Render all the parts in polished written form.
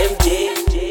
MJ.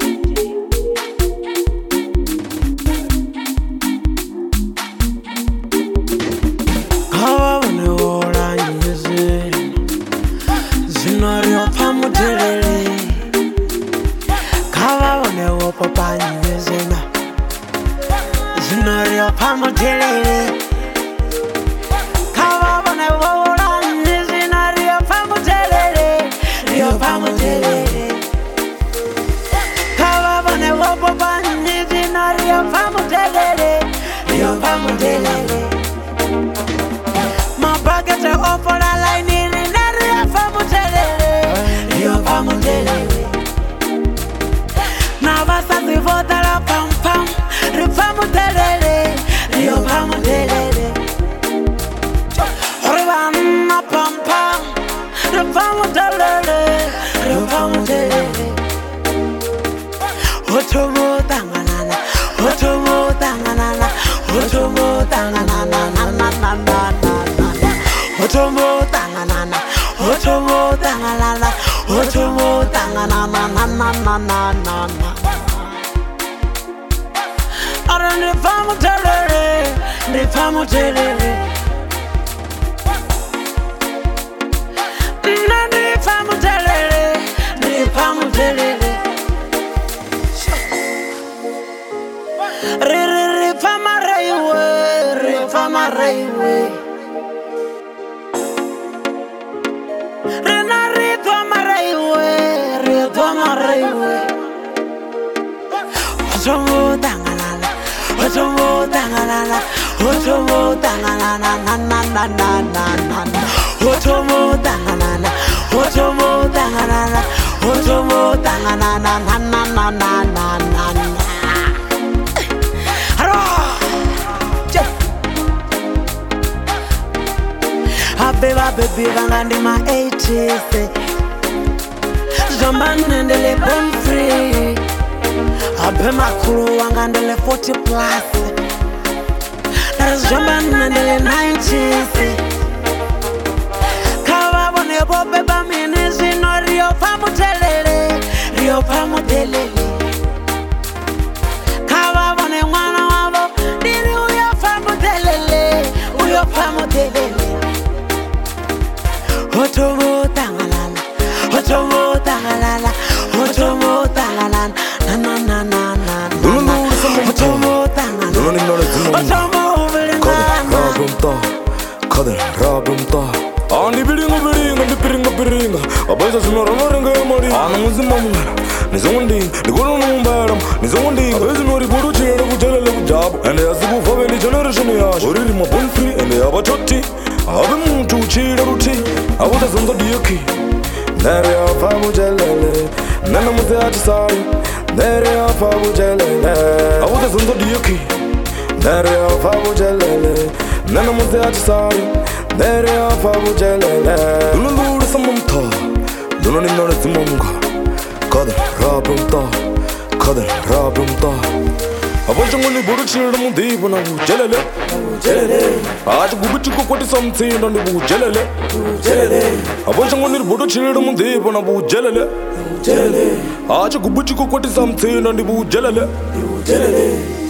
Baby, bangandi ma 80s. Zombandele born free. Abe makuru wangandele 40 plus. Zombandele 90s. Kawa bone bobe ba minezi no rio pamutelele, rio pamutelele. Kawa bone mwana wabo diri uyo pamutelele, uyo pamutelele. Otomo tangalala, otomo tangalala, otomo tangalala, na na na na na. Otomo tangalala, otomo belingana. Kader rabumta. Andi biringa. Abaza sunora marenga mari. Anamuzi mamungana. Nizondi, nigolo numbaram. Nizondi, abezinori boru chira bujala bujab. And yazibu for any generation yash. Oriri ma born free and abachoti. Abe muntu chira ruti. Abuda zonzo dioki. Nere afamu jelele. Nana muze atisari. Nere afamu jelele. Abuda zonzo dioki. Nere afamu jelele. Nana muze atisari. Nere afamu jelele. Dunuluru samumta. Dununi nore zimunga. Kader rabumta. Abachangoni boru chira mudibu na jelele. Aaj gubichuko kwati samthi nandi bu jelele. Abachangoni boru chira mudibu na bu jelele. Aaj gubichuko kwati samthi nandi bu jelele.